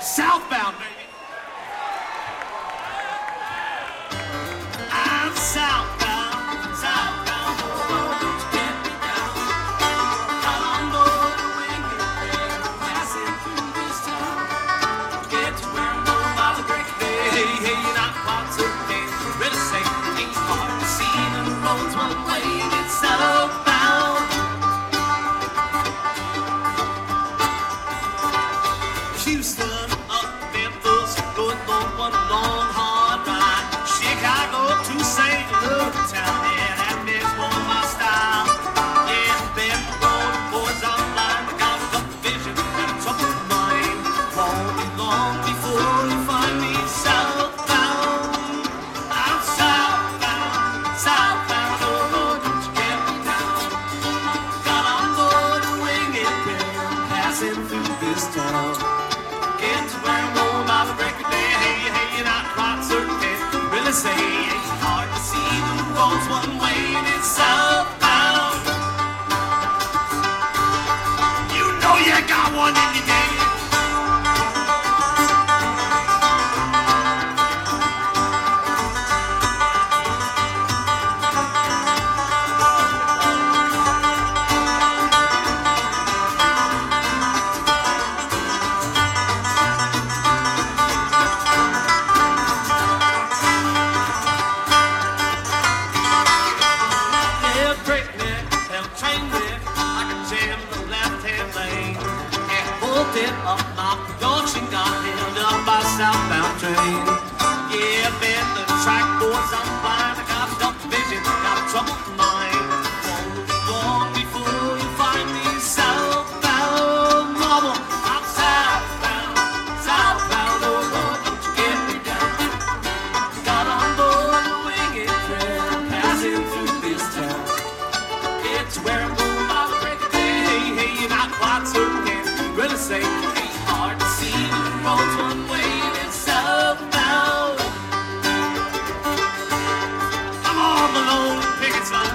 Southbound, baby. I'm southbound, southbound. Oh, don't you get me down. Got on board a winged train, passing through this town. Get to where I'm going by the break of day. Hey, hey, you're not quite certain. Really say, ain't hard to see the roads one way and it's southbound. Houston up Memphis, going on one long hard ride. Chicago to St. Louis town, yeah, that makes more my style. Yeah, been the road, boys, I'm blind. I got a couple visions and a troubled mind. Won't be long before you find me southbound. I'm southbound, southbound. Oh, Lord, don't you get me down. Got on board a winged train, passing through this town. Get to where I'm going by the break of day. Hey, hey, you're not quite certain. Can't really say. It's hard to see the roads one way and it's southbound. You know you got one in your day. Yeah, breakneck, hell train wreck. I can jam the left-hand lane. And pulled it up, my production got held up by southbound train. Yeah, been the track, boys, I'm blind. I got a double vision, got a troubled mind. Won't be long before you find me southbound. Mama, I'm southbound, southbound. Oh, Lord, don't you get me down. Got on board a winged train, passing through this town. It's where I'm going by the break of day. Hey, hey, you're not quite certain. Can't really say. Ain't hard to see the roads one way and it's southbound. I'm all alone, picket sign.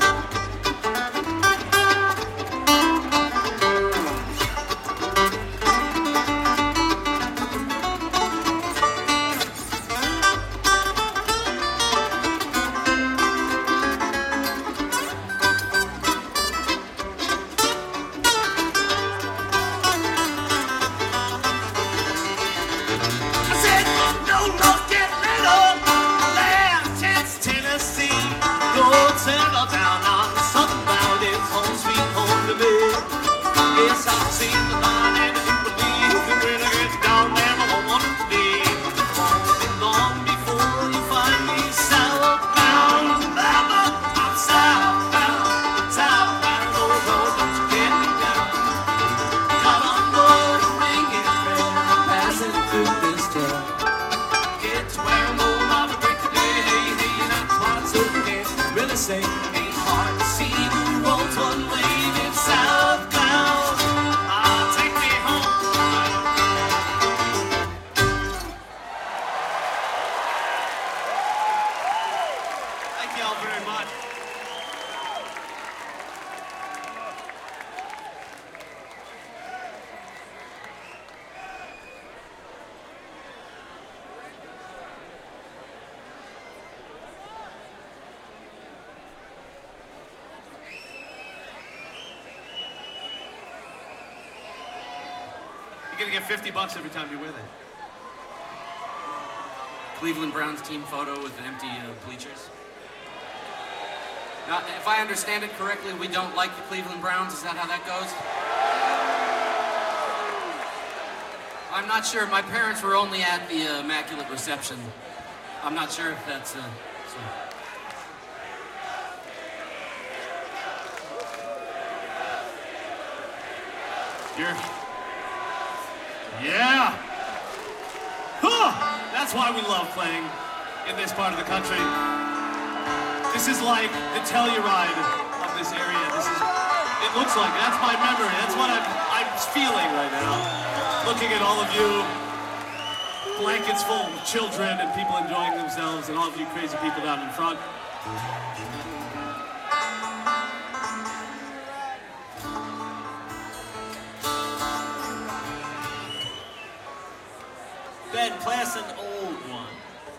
I said, no love, get little. Last chance, Tennessee. Lord, settle down on the southbound. It's home, sweet home to me. Yes, I've seen the line and I do believe that when I get down there, I won't want to leave. Won't be long before you find me southbound. Mama, I'm southbound, southbound. Oh, Lord, don't you get me down. Got on board a winged train, passing through this town. Get to where I'm going by the break of day. Hey, hey, you're not quite certain. Can't really say. Ain't hard to see the roads one way and it's southbound. Ah, take me home. Thank you all very much. You're gonna get $50 every time you're with it. Cleveland Browns team photo with empty bleachers. Now, if I understand it correctly, we don't like the Cleveland Browns. Is that how that goes? I'm not sure. My parents were only at the Immaculate Reception. I'm not sure if that's so. Yeah. Huh. That's why we love playing in this part of the country. This is like the Telluride of this area. It looks like, that's my memory. That's what I'm feeling right now. Looking at all of you, blankets full of children and people enjoying themselves, and all of you crazy people down in front. Ben, play us an old one.